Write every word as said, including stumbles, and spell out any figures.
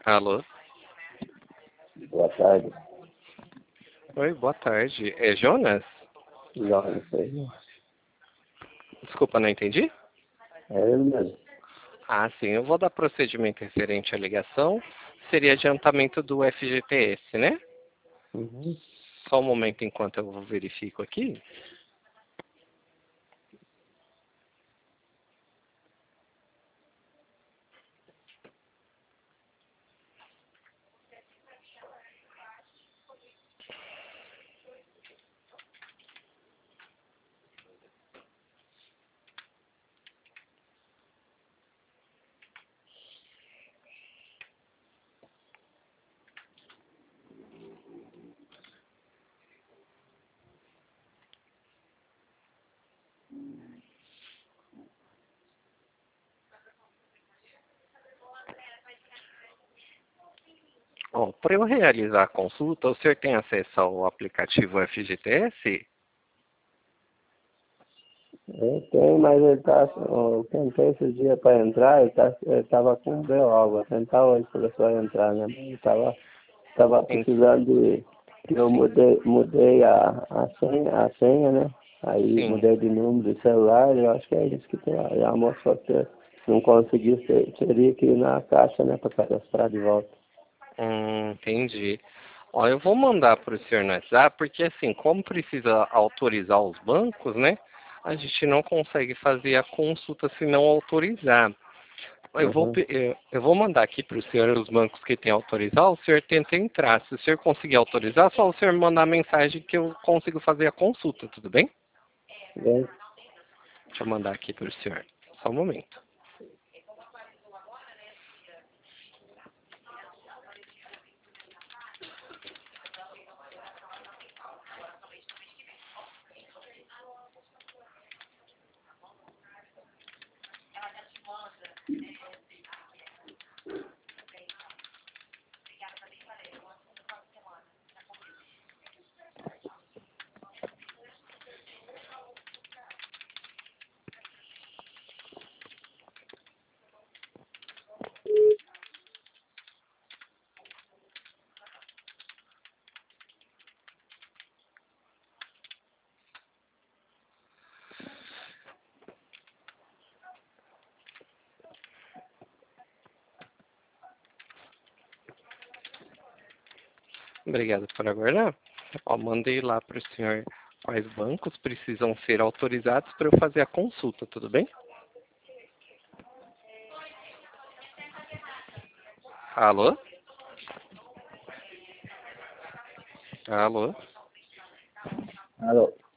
Alô? Boa tarde. Oi, boa tarde. É Jonas? Jonas aí. Desculpa, não entendi? É ele mesmo. Ah, sim. Eu vou dar procedimento referente à ligação. Seria adiantamento do F G T S, né? Uhum. Só um momento enquanto eu verifico aqui. Ó, para eu realizar a consulta, o senhor tem acesso ao aplicativo F G T S? Eu tenho, mas ele tá. Eu tentei esse dia para entrar, ele, tá, ele tava com B O. Vou tentar hoje para ver se vai entrar, né? Ele tava, tava Em- precisando de. Eu Sim, mudei, mudei a, a, senha, a senha, né? Aí sim. mudei de número de celular, eu acho que é isso que tem lá. E a moça falou que não conseguiu, ter- teria que ir na caixa, né, para cadastrar de volta. Hum, entendi. Ó, eu vou mandar para o senhor no WhatsApp, porque assim, como precisa autorizar os bancos, né? A gente não consegue fazer a consulta se não autorizar. Eu vou, Uhum. pe- eu eu vou mandar aqui para o senhor os bancos que tem autorizar, o senhor tenta entrar. Se o senhor conseguir autorizar, só o senhor mandar mensagem que eu consigo fazer a consulta, tudo bem? Bem, Deixa eu mandar aqui para o senhor. Só um momento. Obrigado por aguardar. Ó, mandei lá para o senhor quais bancos precisam ser autorizados para eu fazer a consulta, tudo bem? Alô? Alô? alô.